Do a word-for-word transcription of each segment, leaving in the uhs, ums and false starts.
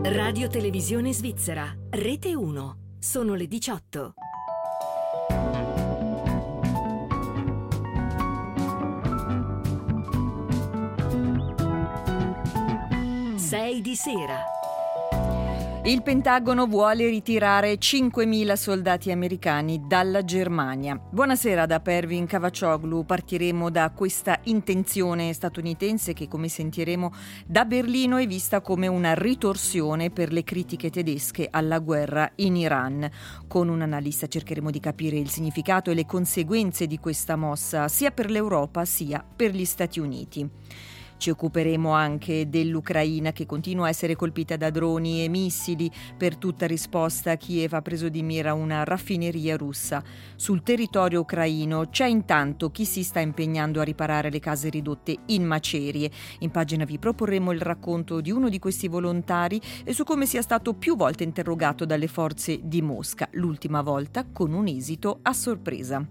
Radio Televisione Svizzera, Rete uno. Sono le diciotto. sei di sera. Il Pentagono vuole ritirare cinquemila soldati americani dalla Germania. Buonasera da Pervin Cavaccioglu. Partiremo da questa intenzione statunitense che, come sentiremo, da Berlino è vista come una ritorsione per le critiche tedesche alla guerra in Iran. Con un analista cercheremo di capire il significato e le conseguenze di questa mossa sia per l'Europa sia per gli Stati Uniti. Ci occuperemo anche dell'Ucraina che continua a essere colpita da droni e missili. Per tutta risposta Kiev ha preso di mira una raffineria russa. Sul territorio ucraino c'è intanto chi si sta impegnando a riparare le case ridotte in macerie. In pagina vi proporremo il racconto di uno di questi volontari e su come sia stato più volte interrogato dalle forze di Mosca, l'ultima volta con un esito a sorpresa.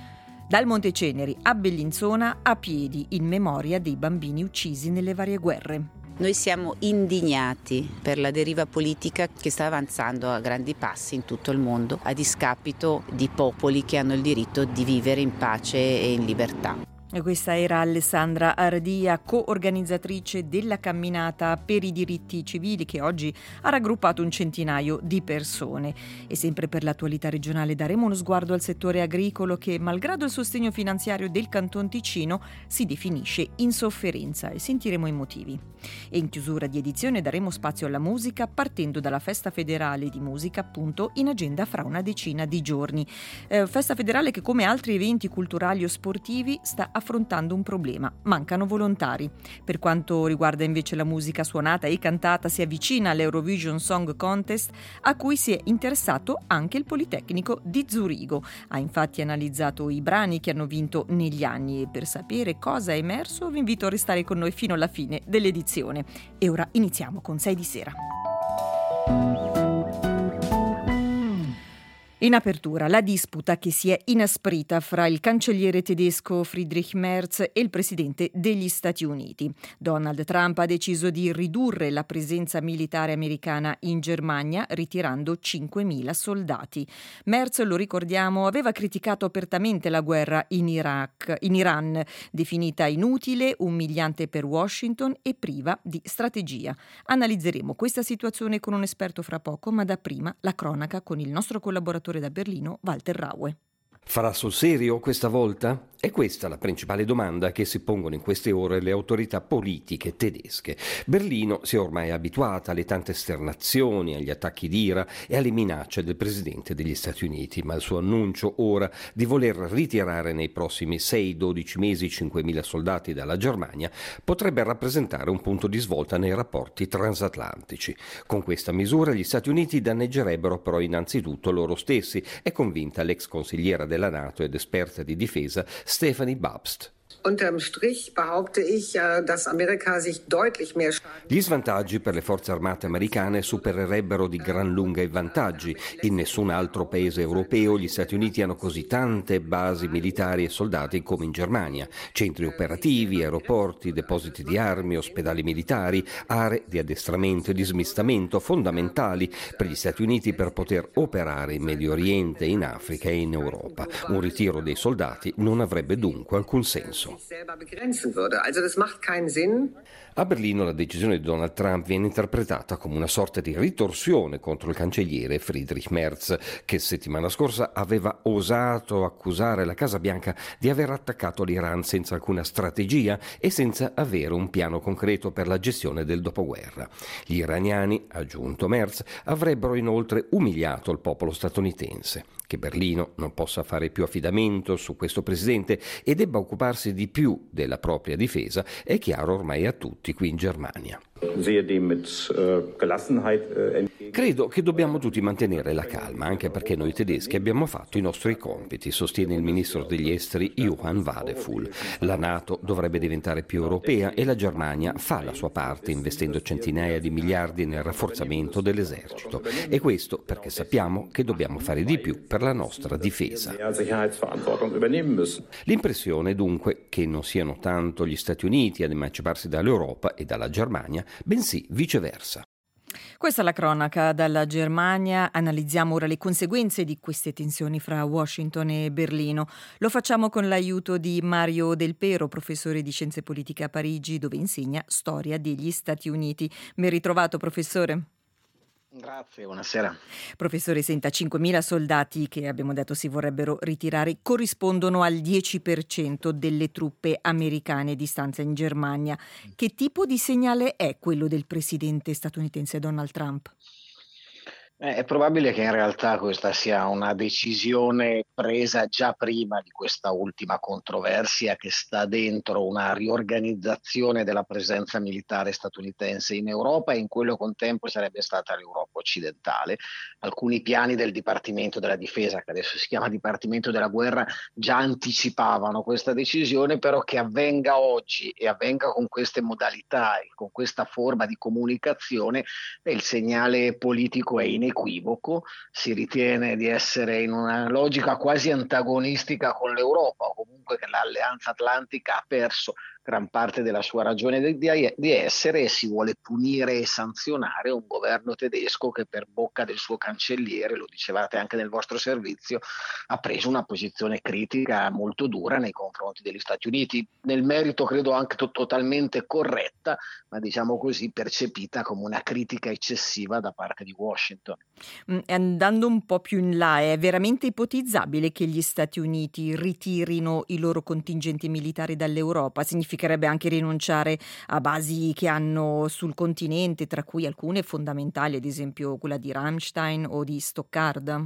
Dal Monte Ceneri a Bellinzona a piedi in memoria dei bambini uccisi nelle varie guerre. Noi siamo indignati per la deriva politica che sta avanzando a grandi passi in tutto il mondo, a discapito di popoli che hanno il diritto di vivere in pace e in libertà. E questa era Alessandra Ardia, co-organizzatrice della camminata per i diritti civili che oggi ha raggruppato un centinaio di persone. E sempre per l'attualità regionale daremo uno sguardo al settore agricolo che, malgrado il sostegno finanziario del Canton Ticino, si definisce in sofferenza e sentiremo i motivi. E in chiusura di edizione daremo spazio alla musica partendo dalla Festa Federale di Musica, appunto, in agenda fra una decina di giorni. Eh, festa federale che, come altri eventi culturali o sportivi, sta affrontando un problema: mancano volontari. Per quanto riguarda invece la musica suonata e cantata, si avvicina all'Eurovision Song Contest, a cui si è interessato anche il Politecnico di Zurigo. Ha infatti analizzato i brani che hanno vinto negli anni e per sapere cosa è emerso vi invito a restare con noi fino alla fine dell'edizione. E ora iniziamo con sei di sera. In apertura, la disputa che si è inasprita fra il cancelliere tedesco Friedrich Merz e il presidente degli Stati Uniti. Donald Trump ha deciso di ridurre la presenza militare americana in Germania, ritirando cinquemila soldati. Merz, lo ricordiamo, aveva criticato apertamente la guerra in Iraq, in Iran, definita inutile, umiliante per Washington e priva di strategia. Analizzeremo questa situazione con un esperto fra poco, ma da prima la cronaca con il nostro collaboratore da Berlino, Walter Raue. Farà sul serio questa volta? È questa la principale domanda che si pongono in queste ore le autorità politiche tedesche. Berlino si è ormai abituata alle tante esternazioni, agli attacchi d'ira e alle minacce del presidente degli Stati Uniti, ma il suo annuncio ora di voler ritirare nei prossimi sei dodici mesi cinquemila soldati dalla Germania potrebbe rappresentare un punto di svolta nei rapporti transatlantici. Con questa misura gli Stati Uniti danneggerebbero però innanzitutto loro stessi, è convinta l'ex consigliera della NATO ed esperta di difesa Stephanie Babst. Unterm Strich behaupte ich, dass Amerika sich deutlich mehr Gli svantaggi per le forze armate americane supererebbero di gran lunga i vantaggi. In nessun altro paese europeo gli Stati Uniti hanno così tante basi militari e soldati come in Germania. Centri operativi, aeroporti, depositi di armi, ospedali militari, aree di addestramento e di smistamento fondamentali per gli Stati Uniti per poter operare in Medio Oriente, in Africa e in Europa. Un ritiro dei soldati non avrebbe dunque alcun senso. A Berlino la decisione di Donald Trump viene interpretata come una sorta di ritorsione contro il cancelliere Friedrich Merz, che settimana scorsa aveva osato accusare la Casa Bianca di aver attaccato l'Iran senza alcuna strategia e senza avere un piano concreto per la gestione del dopoguerra. Gli iraniani, ha aggiunto Merz, avrebbero inoltre umiliato il popolo statunitense. Che Berlino non possa fare più affidamento su questo presidente e debba occuparsi di più della propria difesa è chiaro ormai a tutti qui in Germania. Credo che dobbiamo tutti mantenere la calma, anche perché noi tedeschi abbiamo fatto i nostri compiti, sostiene il ministro degli esteri Johann Wadephul. La NATO dovrebbe diventare più europea e la Germania fa la sua parte investendo centinaia di miliardi nel rafforzamento dell'esercito. E questo perché sappiamo che dobbiamo fare di più per la nostra difesa. L'impressione dunque che non siano tanto gli Stati Uniti ad emanciparsi dall'Europa e dalla Germania, bensì viceversa. Questa è la cronaca dalla Germania. Analizziamo ora le conseguenze di queste tensioni fra Washington e Berlino. Lo facciamo con l'aiuto di Mario Del Pero, professore di Scienze Politiche a Parigi, dove insegna storia degli Stati Uniti. Ben ritrovato, professore. Grazie, buonasera. Professore, senta, cinquemila soldati che abbiamo detto si vorrebbero ritirare corrispondono al dieci per cento delle truppe americane di stanza in Germania. Che tipo di segnale è quello del presidente statunitense Donald Trump? Eh, È probabile che in realtà questa sia una decisione presa già prima di questa ultima controversia che sta dentro una riorganizzazione della presenza militare statunitense in Europa e in quello contempo sarebbe stata l'Europa occidentale. Alcuni piani del Dipartimento della Difesa, che adesso si chiama Dipartimento della Guerra, già anticipavano questa decisione, però che avvenga oggi e avvenga con queste modalità e con questa forma di comunicazione, il segnale politico è inequivoco. Si ritiene di essere in una logica quasi antagonistica con l'Europa, o comunque che l'Alleanza Atlantica ha perso gran parte della sua ragione di, di, di essere e si vuole punire e sanzionare un governo tedesco che per bocca del suo cancelliere, lo dicevate anche nel vostro servizio, ha preso una posizione critica molto dura nei confronti degli Stati Uniti, nel merito credo anche to- totalmente corretta, ma diciamo così percepita come una critica eccessiva da parte di Washington. Andando un po' più in là, è veramente ipotizzabile che gli Stati Uniti ritirino i loro contingenti militari dall'Europa? Significherebbe anche rinunciare a basi che hanno sul continente, tra cui alcune fondamentali, ad esempio quella di Ramstein o di Stoccarda?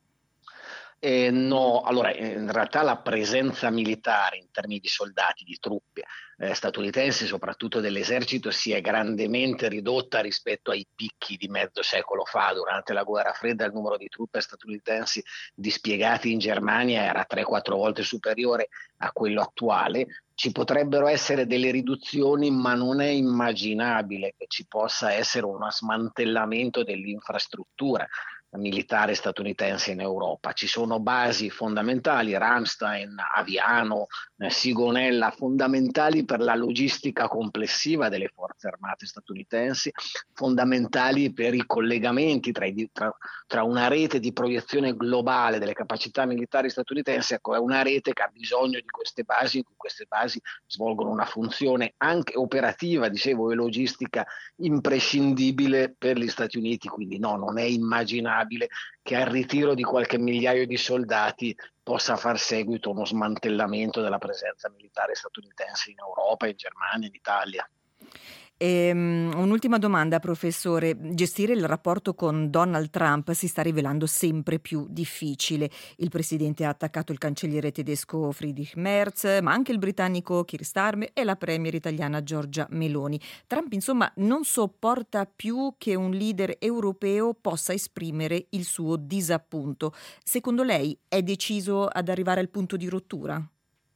Eh, no, allora in realtà la presenza militare in termini di soldati, di truppe eh, statunitensi, soprattutto dell'esercito, si è grandemente ridotta rispetto ai picchi di mezzo secolo fa. Durante la guerra fredda il numero di truppe statunitensi dispiegate in Germania era tre quattro volte superiore a quello attuale. Ci potrebbero essere delle riduzioni, ma non è immaginabile che ci possa essere uno smantellamento dell'infrastruttura militare statunitense in Europa. Ci sono basi fondamentali, Ramstein, Aviano, eh, Sigonella, fondamentali per la logistica complessiva delle forze armate statunitensi, fondamentali per i collegamenti tra, i, tra, tra una rete di proiezione globale delle capacità militari statunitensi. Ecco, è una rete che ha bisogno di queste basi, in cui queste basi svolgono una funzione anche operativa, dicevo, e logistica imprescindibile per gli Stati Uniti, quindi no, non è immaginabile che al ritiro di qualche migliaio di soldati possa far seguito uno smantellamento della presenza militare statunitense in Europa, in Germania, in Italia. E, um, un'ultima domanda, professore. Gestire il rapporto con Donald Trump si sta rivelando sempre più difficile. Il presidente ha attaccato il cancelliere tedesco Friedrich Merz, ma anche il britannico Keir Starmer e la premier italiana Giorgia Meloni. Trump, insomma, non sopporta più che un leader europeo possa esprimere il suo disappunto. Secondo lei è deciso ad arrivare al punto di rottura?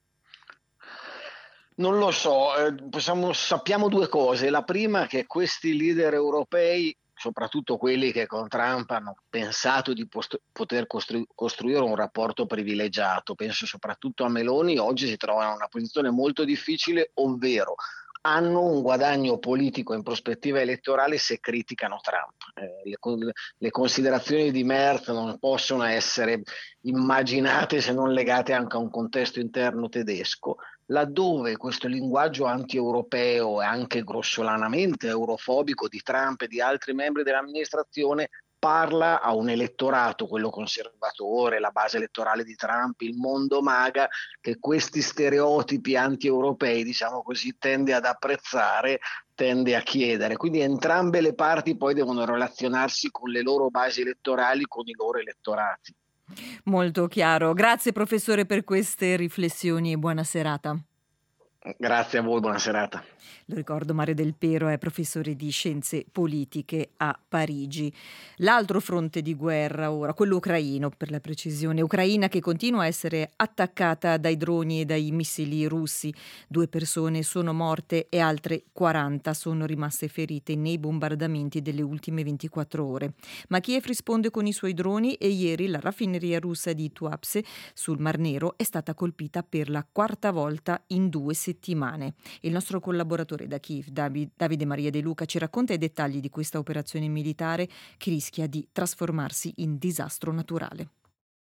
Non lo so, eh, possiamo, sappiamo due cose. La prima è che questi leader europei, soprattutto quelli che con Trump hanno pensato di post- poter costru- costruire un rapporto privilegiato, penso soprattutto a Meloni, oggi si trovano in una posizione molto difficile, ovvero hanno un guadagno politico in prospettiva elettorale se criticano Trump. Eh, le, le considerazioni di Merz non possono essere immaginate se non legate anche a un contesto interno tedesco, laddove questo linguaggio anti-europeo e anche grossolanamente eurofobico di Trump e di altri membri dell'amministrazione parla a un elettorato, quello conservatore, la base elettorale di Trump, il mondo MAGA, che questi stereotipi anti-europei, diciamo così, tende ad apprezzare, tende a chiedere. Quindi entrambe le parti poi devono relazionarsi con le loro basi elettorali, con i loro elettorati. Molto chiaro. Grazie professore per queste riflessioni e buona serata. Grazie a voi, buona serata. Lo ricordo, Mario Del Pero è professore di scienze politiche a Parigi. L'altro fronte di guerra ora, quello ucraino per la precisione, Ucraina che continua a essere attaccata dai droni e dai missili russi. Due persone sono morte e altre quaranta sono rimaste ferite nei bombardamenti delle ultime ventiquattro ore. Ma Kiev risponde con i suoi droni e ieri la raffineria russa di Tuapse sul Mar Nero è stata colpita per la quarta volta in due settimane. settimane. Il nostro collaboratore da Kiev, Davide Maria De Luca, ci racconta i dettagli di questa operazione militare che rischia di trasformarsi in disastro naturale.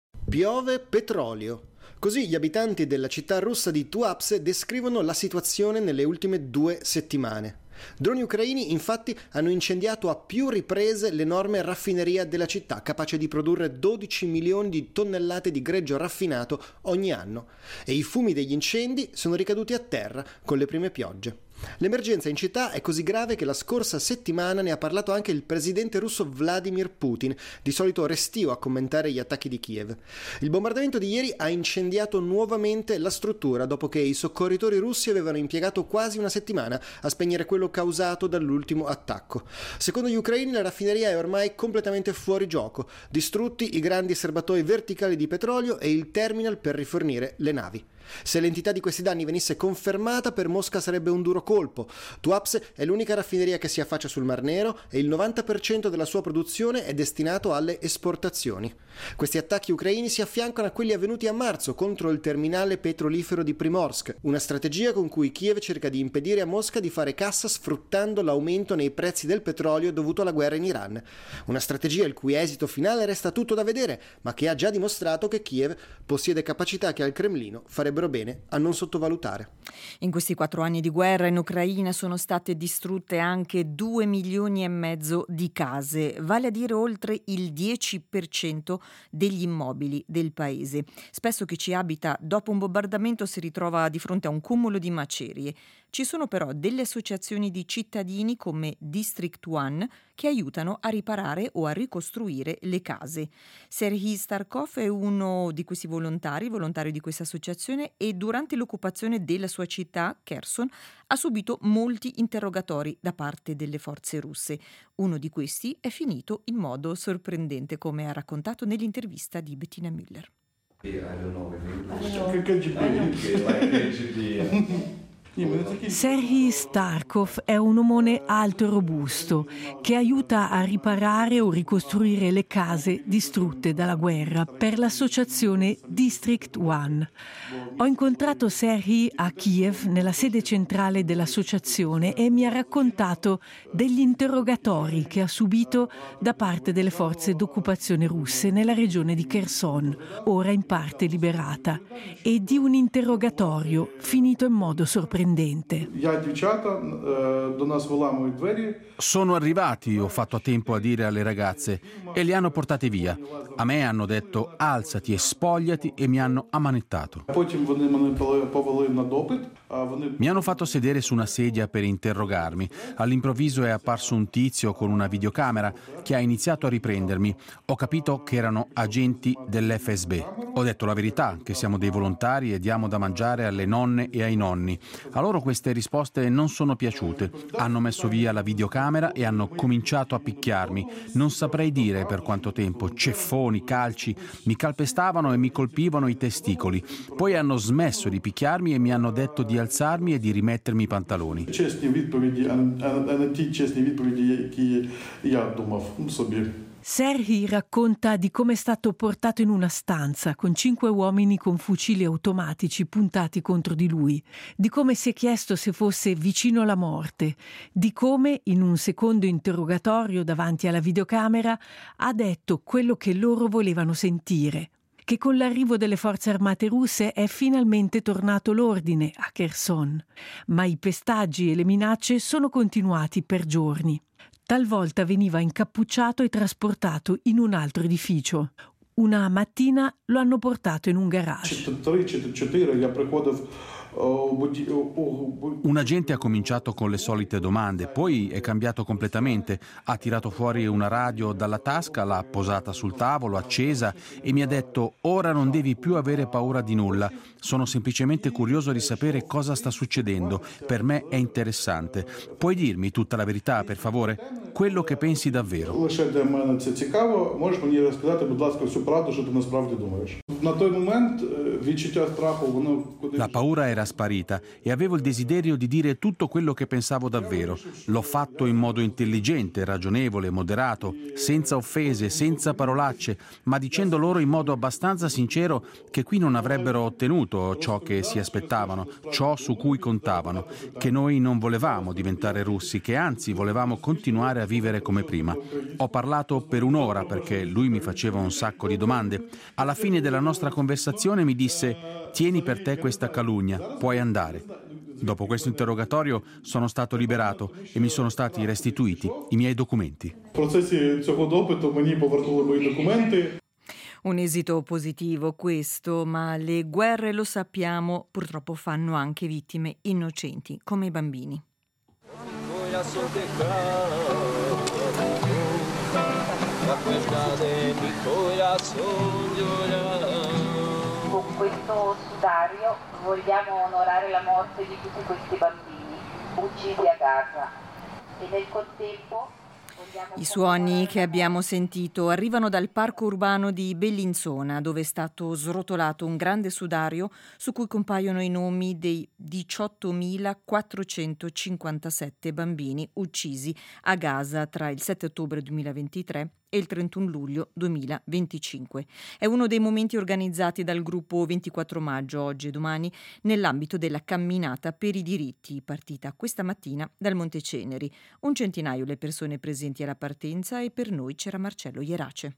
Piove petrolio. Così gli abitanti della città russa di Tuapse descrivono la situazione nelle ultime due settimane. Droni ucraini infatti hanno incendiato a più riprese l'enorme raffineria della città, capace di produrre dodici milioni di tonnellate di greggio raffinato ogni anno, e i fumi degli incendi sono ricaduti a terra con le prime piogge. L'emergenza in città è così grave che la scorsa settimana ne ha parlato anche il presidente russo Vladimir Putin, di solito restio a commentare gli attacchi di Kiev. Il bombardamento di ieri ha incendiato nuovamente la struttura dopo che i soccorritori russi avevano impiegato quasi una settimana a spegnere quello causato dall'ultimo attacco. Secondo gli ucraini la raffineria è ormai completamente fuori gioco, distrutti i grandi serbatoi verticali di petrolio e il terminal per rifornire le navi. Se l'entità di questi danni venisse confermata, per Mosca sarebbe un duro colpo. Tuapse è l'unica raffineria che si affaccia sul Mar Nero e il novanta per cento della sua produzione è destinato alle esportazioni. Questi attacchi ucraini si affiancano a quelli avvenuti a marzo contro il terminale petrolifero di Primorsk, una strategia con cui Kiev cerca di impedire a Mosca di fare cassa sfruttando l'aumento nei prezzi del petrolio dovuto alla guerra in Iran. Una strategia il cui esito finale resta tutto da vedere, ma che ha già dimostrato che Kiev possiede capacità che al Cremlino farebbero bene a non sottovalutare. In questi quattro anni di guerra in Ucraina sono state distrutte anche due milioni e mezzo di case, vale a dire oltre il dieci per cento degli immobili del paese. Spesso chi ci abita dopo un bombardamento si ritrova di fronte a un cumulo di macerie. Ci sono però delle associazioni di cittadini come District One che aiutano a riparare o a ricostruire le case. Serhiy Starkov è uno di questi volontari, volontario di questa associazione, e durante l'occupazione della sua città, Kherson, ha subito molti interrogatori da parte delle forze russe. Uno di questi è finito in modo sorprendente, come ha raccontato nell'intervista di Bettina Müller. Serhiy Starkov è un omone alto e robusto che aiuta a riparare o ricostruire le case distrutte dalla guerra per l'associazione District One. Ho incontrato Serhiy a Kiev, nella sede centrale dell'associazione, e mi ha raccontato degli interrogatori che ha subito da parte delle forze d'occupazione russe nella regione di Kherson, ora in parte liberata, e di un interrogatorio finito in modo sorprendente. Sono arrivati, ho fatto a tempo a dire alle ragazze, e li hanno portate via. A me hanno detto alzati e spogliati e mi hanno ammanettato. Mi hanno fatto sedere su una sedia per interrogarmi. All'improvviso è apparso un tizio con una videocamera che ha iniziato a riprendermi. Ho capito che erano agenti dell'F S B. Ho detto la verità, che siamo dei volontari e diamo da mangiare alle nonne e ai nonni. A loro queste risposte non sono piaciute. Hanno messo via la videocamera e hanno cominciato a picchiarmi. Non saprei dire per quanto tempo. Ceffoni, calci, mi calpestavano e mi colpivano i testicoli. Poi hanno smesso di picchiarmi e mi hanno detto di alzarmi e di rimettermi i pantaloni. Serhiy racconta di come è stato portato in una stanza con cinque uomini con fucili automatici puntati contro di lui, di come si è chiesto se fosse vicino alla morte, di come in un secondo interrogatorio davanti alla videocamera ha detto quello che loro volevano sentire, che con l'arrivo delle forze armate russe è finalmente tornato l'ordine a Kherson, ma i pestaggi e le minacce sono continuati per giorni. Talvolta veniva incappucciato e trasportato in un altro edificio. Una mattina lo hanno portato in un garage. Un agente ha cominciato con le solite domande, poi è cambiato completamente. Ha tirato fuori una radio dalla tasca, l'ha posata sul tavolo, accesa, e mi ha detto: ora non devi più avere paura di nulla. Sono semplicemente curioso di sapere cosa sta succedendo. Per me è interessante. Puoi dirmi tutta la verità, per favore? Quello che pensi davvero. На той момент La paura era sparita e avevo il desiderio di dire tutto quello che pensavo davvero. L'ho fatto in modo intelligente, ragionevole, moderato, senza offese, senza parolacce, ma dicendo loro in modo abbastanza sincero che qui non avrebbero ottenuto ciò che si aspettavano, ciò su cui contavano, che noi non volevamo diventare russi, che anzi volevamo continuare a vivere come prima. Ho parlato per un'ora perché lui mi faceva un sacco di domande. Alla fine della nostra conversazione mi disse: tieni per te questa calunnia, puoi andare. Dopo questo interrogatorio sono stato liberato e mi sono stati restituiti i miei documenti. Un esito positivo questo, ma le guerre, lo sappiamo, purtroppo fanno anche vittime innocenti, come i bambini. Con questo sudario vogliamo onorare la morte di tutti questi bambini uccisi a Gaza e nel contempo i suoni che abbiamo sentito arrivano dal parco urbano di Bellinzona, dove è stato srotolato un grande sudario su cui compaiono i nomi dei diciottomilaquattrocentocinquantasette bambini uccisi a Gaza tra il sette ottobre duemilaventitré e il trentuno luglio duemilaventicinque. È uno dei momenti organizzati dal gruppo ventiquattro maggio, oggi e domani, nell'ambito della camminata per i diritti, partita questa mattina dal Monte Ceneri. Un centinaio le persone presenti alla partenza e per noi c'era Marcello Ierace.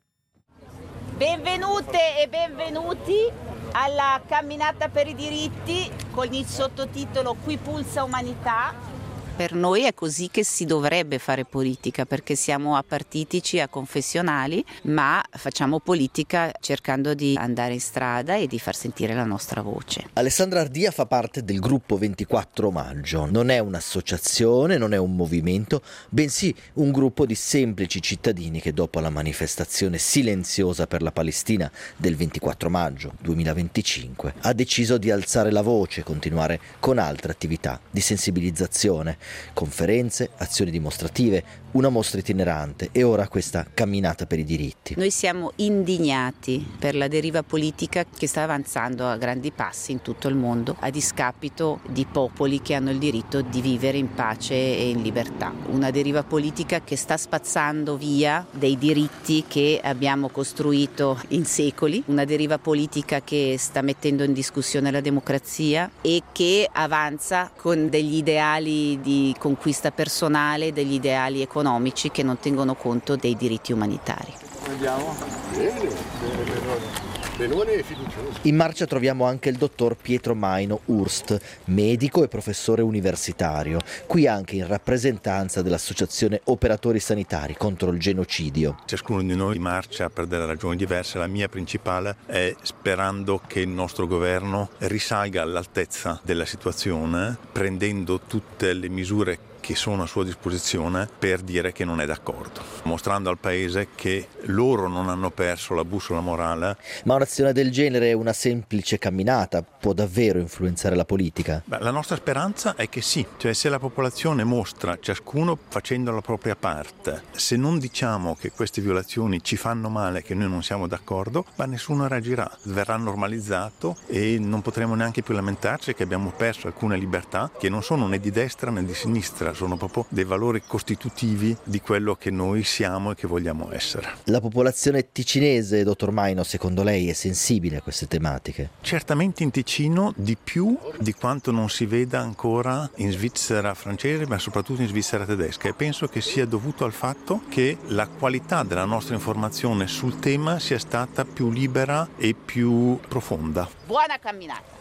Benvenute e benvenuti alla camminata per i diritti con il sottotitolo Qui pulsa umanità. Per noi è così che si dovrebbe fare politica, perché siamo apartitici, aconfessionali, ma facciamo politica cercando di andare in strada e di far sentire la nostra voce. Alessandra Ardia fa parte del gruppo ventiquattro maggio. Non è un'associazione, non è un movimento, bensì un gruppo di semplici cittadini che dopo la manifestazione silenziosa per la Palestina del ventiquattro maggio duemilaventicinque ha deciso di alzare la voce e continuare con altre attività di sensibilizzazione. Conferenze, azioni dimostrative, una mostra itinerante e ora questa camminata per i diritti. Noi siamo indignati per la deriva politica che sta avanzando a grandi passi in tutto il mondo a discapito di popoli che hanno il diritto di vivere in pace e in libertà. Una deriva politica che sta spazzando via dei diritti che abbiamo costruito in secoli, una deriva politica che sta mettendo in discussione la democrazia e che avanza con degli ideali di di conquista personale, degli ideali economici che non tengono conto dei diritti umanitari. Andiamo? Bene, bene, bene. Benone e fiducioso. In marcia troviamo anche il dottor Pietro Maino Urst, medico e professore universitario, qui anche in rappresentanza dell'Associazione Operatori Sanitari contro il genocidio. Ciascuno di noi marcia per delle ragioni diverse, la mia principale è sperando che il nostro governo risalga all'altezza della situazione, prendendo tutte le misure che sono a sua disposizione per dire che non è d'accordo, mostrando al paese che loro non hanno perso la bussola morale. Ma un'azione del genere, una semplice camminata, può davvero influenzare la politica? Beh, la nostra speranza è che sì, cioè se la popolazione mostra, ciascuno facendo la propria parte, se non diciamo che queste violazioni ci fanno male, che noi non siamo d'accordo, ma nessuno reagirà, verrà normalizzato e non potremo neanche più lamentarci che abbiamo perso alcune libertà che non sono né di destra né di sinistra, sono proprio dei valori costitutivi di quello che noi siamo e che vogliamo essere. La popolazione ticinese, dottor Maino, secondo lei è sensibile a queste tematiche? Certamente in Ticino di più di quanto non si veda ancora in Svizzera francese, ma soprattutto in Svizzera tedesca, e penso che sia dovuto al fatto che la qualità della nostra informazione sul tema sia stata più libera e più profonda. Buona camminata!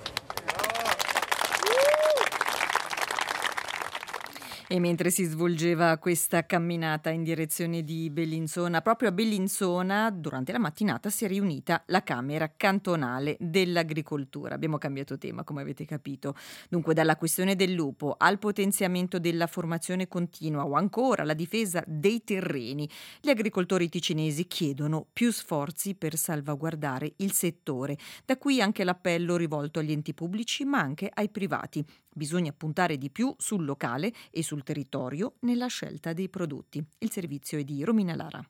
E mentre si svolgeva questa camminata in direzione di Bellinzona, proprio a Bellinzona, durante la mattinata si è riunita la Camera Cantonale dell'Agricoltura. Abbiamo cambiato tema, come avete capito. Dunque, dalla questione del lupo al potenziamento della formazione continua o ancora la difesa dei terreni, gli agricoltori ticinesi chiedono più sforzi per salvaguardare il settore. Da qui anche l'appello rivolto agli enti pubblici, ma anche ai privati. Bisogna puntare di più sul locale e sul territorio nella scelta dei prodotti. Il servizio è di Romina Lara.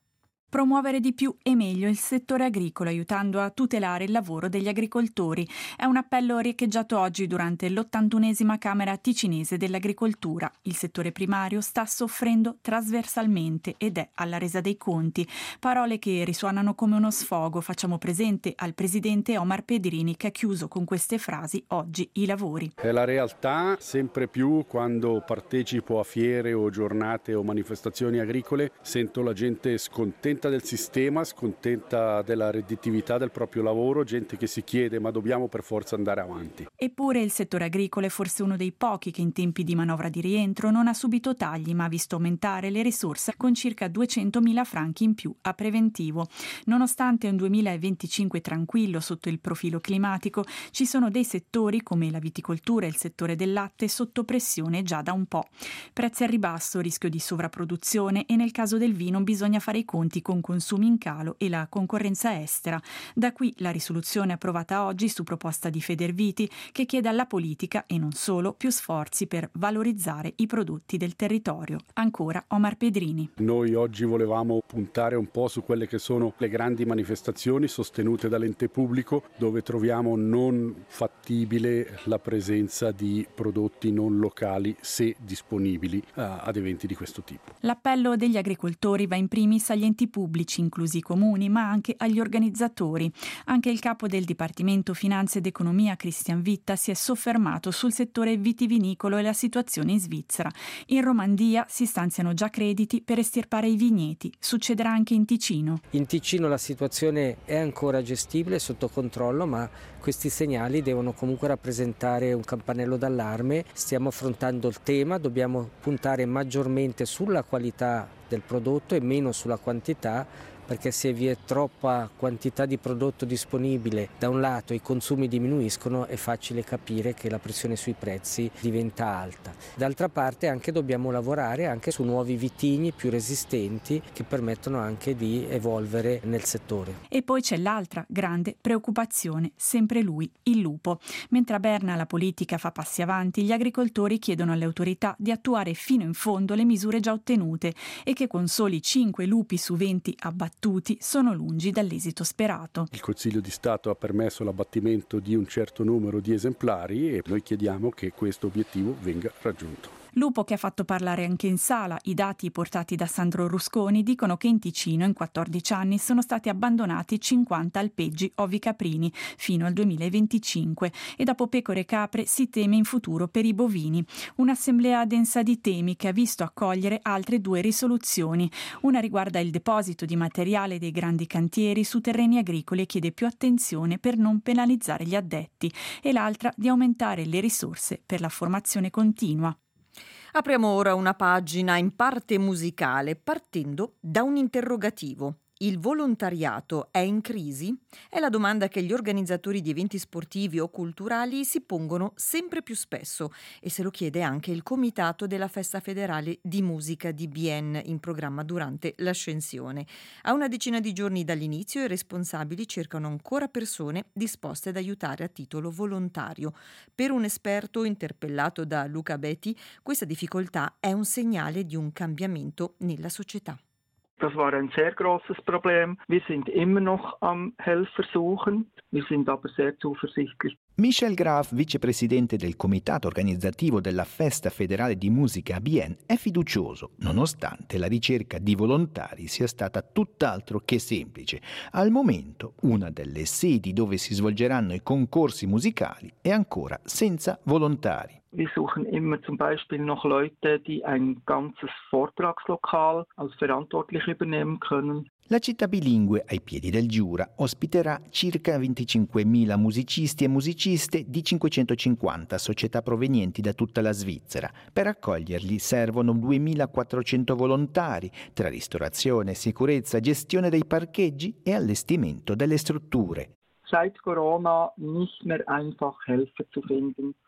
Promuovere di più e meglio il settore agricolo aiutando a tutelare il lavoro degli agricoltori. È un appello riecheggiato oggi durante l'ottantunesima Camera ticinese dell'agricoltura. Il settore primario sta soffrendo trasversalmente ed è alla resa dei conti. Parole che risuonano come uno sfogo. Facciamo presente al presidente Omar Pedrini che ha chiuso con queste frasi oggi i lavori. È la realtà, sempre più quando partecipo a fiere o giornate o manifestazioni agricole, sento la gente scontenta del sistema, scontenta della redditività del proprio lavoro, gente che si chiede ma dobbiamo per forza andare avanti. Eppure il settore agricolo è forse uno dei pochi che in tempi di manovra di rientro non ha subito tagli ma ha visto aumentare le risorse con circa duecentomila franchi in più a preventivo. Nonostante un duemilaventicinque tranquillo sotto il profilo climatico, ci sono dei settori come la viticoltura e il settore del latte sotto pressione già da un po'. Prezzi al ribasso, rischio di sovrapproduzione e nel caso del vino bisogna fare i conti con consumi in calo e la concorrenza estera. Da qui la risoluzione approvata oggi su proposta di Federviti che chiede alla politica e non solo più sforzi per valorizzare i prodotti del territorio. Ancora Omar Pedrini. Noi oggi volevamo puntare un po' su quelle che sono le grandi manifestazioni sostenute dall'ente pubblico dove troviamo non fattibile la presenza di prodotti non locali se disponibili uh, ad eventi di questo tipo. L'appello degli agricoltori va in primis agli enti pubblici, inclusi i comuni, ma anche agli organizzatori. Anche il capo del Dipartimento Finanze ed Economia, Christian Vitta, si è soffermato sul settore vitivinicolo e la situazione in Svizzera. In Romandia si stanziano già crediti per estirpare i vigneti. Succederà anche in Ticino. In Ticino la situazione è ancora gestibile, sotto controllo, ma questi segnali devono comunque rappresentare un campanello d'allarme. Stiamo affrontando il tema, dobbiamo puntare maggiormente sulla qualità del prodotto e meno sulla quantità, perché se vi è troppa quantità di prodotto disponibile da un lato e i consumi diminuiscono è facile capire che la pressione sui prezzi diventa alta. D'altra parte anche dobbiamo lavorare anche su nuovi vitigni più resistenti che permettono anche di evolvere nel settore. E poi c'è l'altra grande preoccupazione, sempre lui, il lupo. Mentre a Berna la politica fa passi avanti, gli agricoltori chiedono alle autorità di attuare fino in fondo le misure già ottenute e che con soli cinque lupi su venti abbattuti sono lungi dall'esito sperato. Il Consiglio di Stato ha permesso l'abbattimento di un certo numero di esemplari e noi chiediamo che questo obiettivo venga raggiunto. Lupo che ha fatto parlare anche in sala. I dati portati da Sandro Rusconi dicono che in Ticino in quattordici anni sono stati abbandonati cinquanta alpeggi ovicaprini fino al duemilaventicinque e dopo pecore e capre si teme in futuro per i bovini. Un'assemblea densa di temi che ha visto accogliere altre due risoluzioni. Una riguarda il deposito di materiale dei grandi cantieri su terreni agricoli e chiede più attenzione per non penalizzare gli addetti e l'altra di aumentare le risorse per la formazione continua. Apriamo ora una pagina in parte musicale, partendo da un interrogativo. Il volontariato è in crisi? È la domanda che gli organizzatori di eventi sportivi o culturali si pongono sempre più spesso e se lo chiede anche il comitato della Festa Federale di Musica di Bienne in programma durante l'ascensione. A una decina di giorni dall'inizio i responsabili cercano ancora persone disposte ad aiutare a titolo volontario. Per un esperto interpellato da Luca Betti, questa difficoltà è un segnale di un cambiamento nella società. Das war ein sehr großes Problem. Wir sind immer noch am Helfer suchen. Wir sind aber sehr zuversichtlich. Michel Graf, vicepresidente del comitato organizzativo della Festa Federale di Musica a Bienne, è fiducioso, nonostante la ricerca di volontari sia stata tutt'altro che semplice. Al momento, una delle sedi dove si svolgeranno i concorsi musicali è ancora senza volontari. Wir suchen immer zum Beispiel noch Leute, die ein ganzes Vortragslokal als verantwortlich übernehmen können. La città bilingue ai piedi del Giura ospiterà circa venticinquemila musicisti e musiciste di cinquecentocinquanta società provenienti da tutta la Svizzera. Per accoglierli servono duemilaquattrocento volontari tra ristorazione, sicurezza, gestione dei parcheggi e allestimento delle strutture. Seit Corona nicht mehr einfach Helfer zu finden.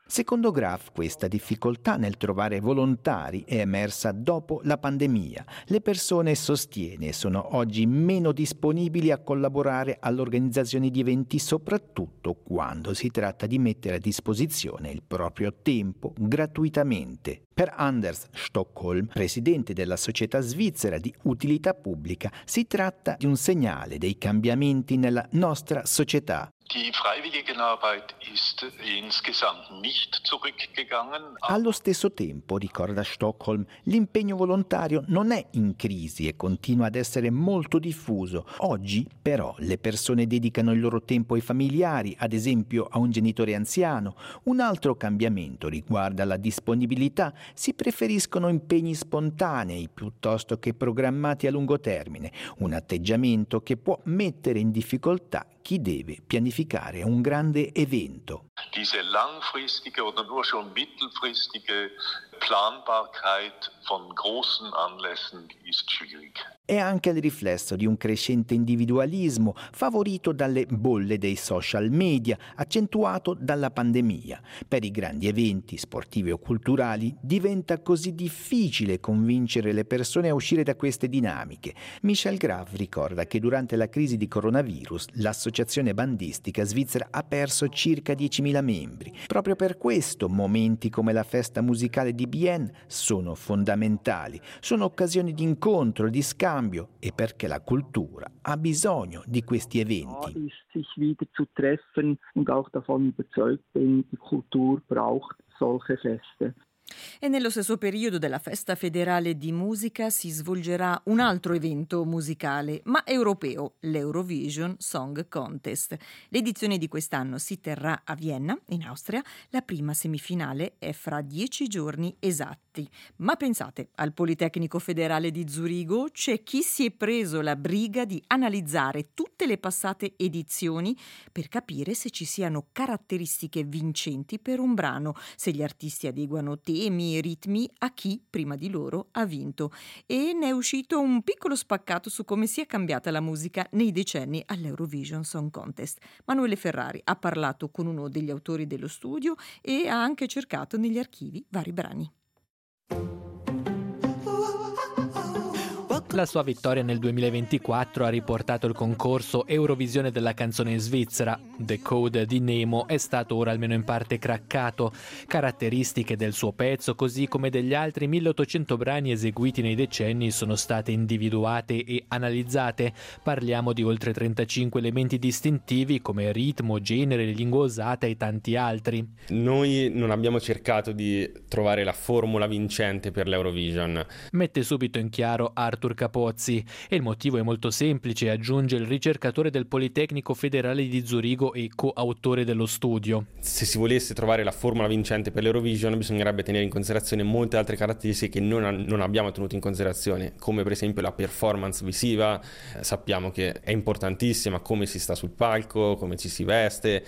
Secondo Graf, questa difficoltà nel trovare volontari è emersa dopo la pandemia. Le persone, sostiene, sono oggi meno disponibili a collaborare all'organizzazione di eventi, soprattutto quando si tratta di mettere a disposizione il proprio tempo gratuitamente. Per Anders Stockholm, presidente della Società Svizzera di Utilità Pubblica, si tratta di un segnale dei cambiamenti nella nostra società. Die Freiwilligenarbeit ist insgesamt nicht zurückgegangen. Allo stesso tempo, ricorda Stockholm, l'impegno volontario non è in crisi e continua ad essere molto diffuso. Oggi, però, le persone dedicano il loro tempo ai familiari, ad esempio a un genitore anziano. Un altro cambiamento riguarda la disponibilità. Si preferiscono impegni spontanei piuttosto che programmati a lungo termine, un atteggiamento che può mettere in difficoltà chi deve pianificare un grande evento. Diese langfristige oder nur schon mittelfristige Planbarkeit von großen Anlässen ist schwierig. È anche il riflesso di un crescente individualismo favorito dalle bolle dei social media, accentuato dalla pandemia. Per i grandi eventi sportivi o culturali diventa così difficile convincere le persone a uscire da queste dinamiche. Michel Graf ricorda che durante la crisi di coronavirus l'associazione bandistica svizzera ha perso circa diecimila membri. Proprio per questo momenti come la festa musicale di Bienne sono fondamentali, sono occasioni di incontro, di scambio e perché la cultura ha bisogno di questi eventi. Sich wieder zu treffen und auch davon überzeugt bin, die Kultur braucht solche Feste. E nello stesso periodo della Festa Federale di Musica si svolgerà un altro evento musicale, ma europeo, l'Eurovision Song Contest. L'edizione di quest'anno si terrà a Vienna, in Austria. La prima semifinale è fra dieci giorni esatti. Ma pensate, al Politecnico Federale di Zurigo c'è chi si è preso la briga di analizzare tutte le passate edizioni per capire se ci siano caratteristiche vincenti per un brano, se gli artisti adeguano temi e ritmi a chi prima di loro ha vinto. E ne è uscito un piccolo spaccato su come sia cambiata la musica nei decenni all'Eurovision Song Contest. Manuele Ferrari ha parlato con uno degli autori dello studio e ha anche cercato negli archivi vari brani. La sua vittoria nel duemilaventiquattro ha riportato il concorso Eurovisione della canzone svizzera. The Code di Nemo è stato ora almeno in parte craccato. Caratteristiche del suo pezzo, così come degli altri milleottocento brani eseguiti nei decenni, sono state individuate e analizzate. Parliamo di oltre trentacinque elementi distintivi come ritmo, genere, lingua usata e tanti altri. Noi non abbiamo cercato di trovare la formula vincente per l'Eurovision. Mette subito in chiaro Arthur Capozzi, e il motivo è molto semplice, aggiunge il ricercatore del Politecnico Federale di Zurigo e coautore dello studio. Se si volesse trovare la formula vincente per l'Eurovision bisognerebbe tenere in considerazione molte altre caratteristiche che non, non abbiamo tenuto in considerazione, come per esempio la performance visiva. Eh, sappiamo che è importantissima, come si sta sul palco, come ci si veste.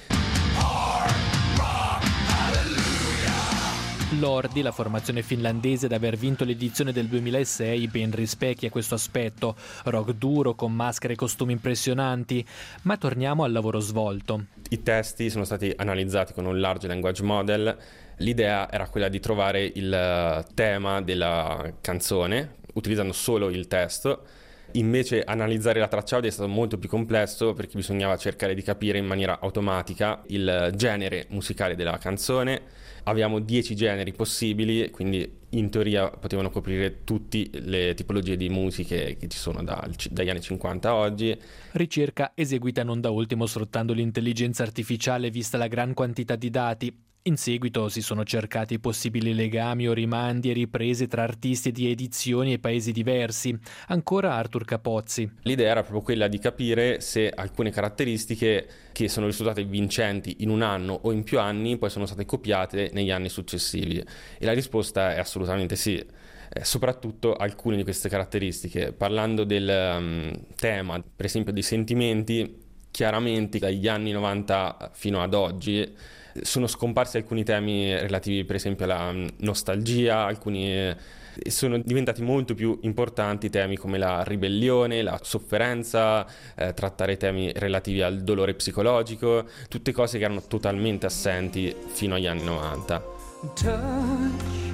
Lordi, la formazione finlandese ad aver vinto l'edizione del duemilasei, ben rispecchia questo aspetto. Rock duro con maschere e costumi impressionanti. Ma torniamo al lavoro svolto. I testi sono stati analizzati con un large language model. L'idea era quella di trovare il tema della canzone utilizzando solo il testo. Invece analizzare la traccia audio è stato molto più complesso perché bisognava cercare di capire in maniera automatica il genere musicale della canzone. Abbiamo dieci generi possibili, quindi in teoria potevano coprire tutte le tipologie di musiche che ci sono da, dagli anni cinquanta a oggi. Ricerca eseguita non da ultimo sfruttando l'intelligenza artificiale vista la gran quantità di dati. In seguito si sono cercati possibili legami o rimandi e riprese tra artisti di edizioni e paesi diversi. Ancora Arthur Capozzi. L'idea era proprio quella di capire se alcune caratteristiche che sono risultate vincenti in un anno o in più anni poi sono state copiate negli anni successivi. E la risposta è assolutamente sì. Eh, soprattutto alcune di queste caratteristiche. Parlando del um, tema, per esempio, dei sentimenti, chiaramente dagli anni novanta fino ad oggi sono scomparsi alcuni temi relativi per esempio alla nostalgia, alcuni e sono diventati molto più importanti temi come la ribellione, la sofferenza, eh, trattare temi relativi al dolore psicologico, tutte cose che erano totalmente assenti fino agli anni novanta. Touch,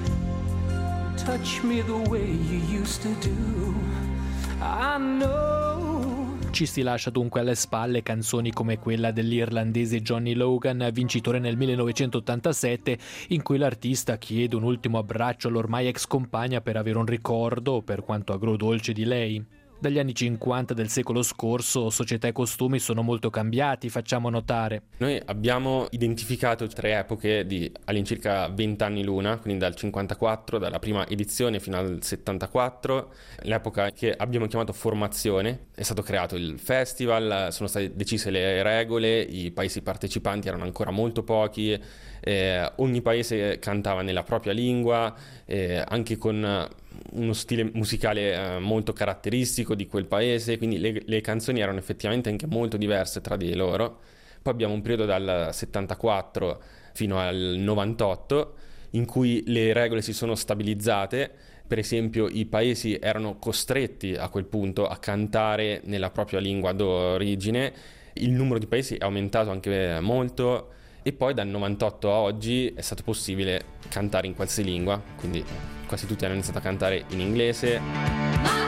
touch me the way you used to do. I know. Ci si lascia dunque alle spalle canzoni come quella dell'irlandese Johnny Logan, vincitore nel millenovecentottantasette, in cui l'artista chiede un ultimo abbraccio all'ormai ex compagna per avere un ricordo, per quanto agrodolce, di lei. Dagli anni cinquanta del secolo scorso società e costumi sono molto cambiati, facciamo notare. Noi abbiamo identificato tre epoche di all'incirca venti anni l'una, quindi dal cinquantaquattro, dalla prima edizione fino al settantaquattro, l'epoca che abbiamo chiamato formazione. È stato creato il festival, sono state decise le regole, i paesi partecipanti erano ancora molto pochi, eh, ogni paese cantava nella propria lingua, eh, anche con uno stile musicale eh, molto caratteristico di quel paese, quindi le, le canzoni erano effettivamente anche molto diverse tra di loro. Poi abbiamo un periodo dal settantaquattro fino al novantotto in cui le regole si sono stabilizzate. Per esempio i paesi erano costretti a quel punto a cantare nella propria lingua d'origine, il numero di paesi è aumentato anche molto e poi dal novantotto a oggi è stato possibile cantare in qualsiasi lingua, quindi quasi tutti hanno iniziato a cantare in inglese.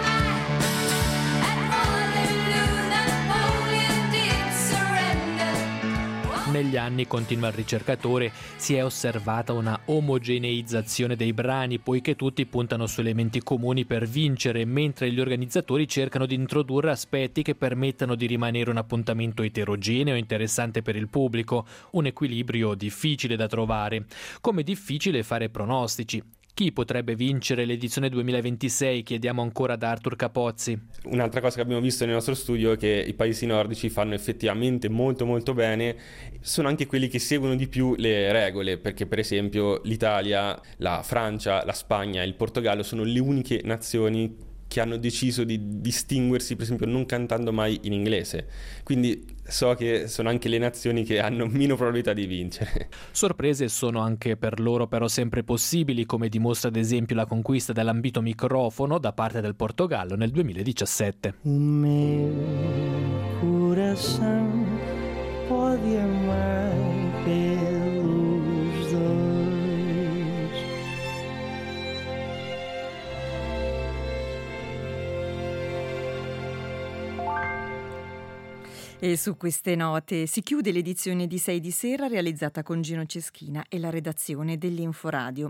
Negli anni, continua il ricercatore, si è osservata una omogeneizzazione dei brani, poiché tutti puntano su elementi comuni per vincere, mentre gli organizzatori cercano di introdurre aspetti che permettano di rimanere un appuntamento eterogeneo e interessante per il pubblico, un equilibrio difficile da trovare. Come difficile fare pronostici. Chi potrebbe vincere l'edizione duemilaventisei? Chiediamo ancora ad Arthur Capozzi. Un'altra cosa che abbiamo visto nel nostro studio è che i paesi nordici fanno effettivamente molto molto bene, sono anche quelli che seguono di più le regole, perché per esempio l'Italia, la Francia, la Spagna e il Portogallo sono le uniche nazioni che hanno deciso di distinguersi, per esempio, non cantando mai in inglese. Quindi so che sono anche le nazioni che hanno meno probabilità di vincere. Sorprese sono anche per loro però sempre possibili, come dimostra ad esempio la conquista dell'ambito microfono da parte del Portogallo nel duemiladiciassette. O meu coração pode amar pelos dois. E su queste note si chiude l'edizione di sei di sera realizzata con Gino Ceschina e la redazione dell'Inforadio.